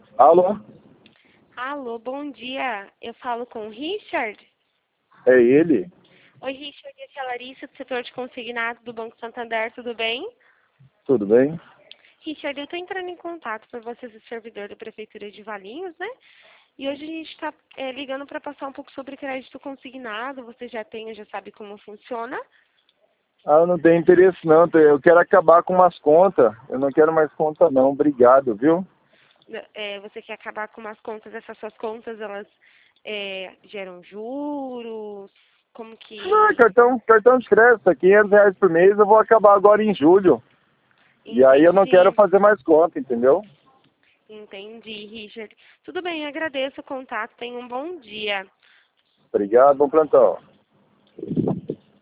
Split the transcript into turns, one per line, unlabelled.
Alô?
Alô, bom dia. Eu falo com o Richard.
É ele?
Oi, Richard, aqui é a Larissa, do setor de consignado do Banco Santander, tudo bem?
Tudo bem?
Richard, eu estou entrando em contato por vocês, o servidor da Prefeitura de Valinhos, né? E hoje a gente está ligando para passar um pouco sobre crédito consignado. Você já tem, já sabe como funciona?
Eu não tenho interesse não, eu quero acabar com umas contas. Eu não quero mais conta não, obrigado, viu?
Você quer acabar com umas contas, essas suas contas, elas geram juros? Como
Não,
que...
cartão de crédito, R$ 500 por mês, eu vou acabar agora em julho. E aí eu não quero
Entendi.
fazer mais conta, entendeu?
Entendi, Richard. Tudo bem, agradeço o contato. Tenha um bom dia.
Obrigado, bom plantão.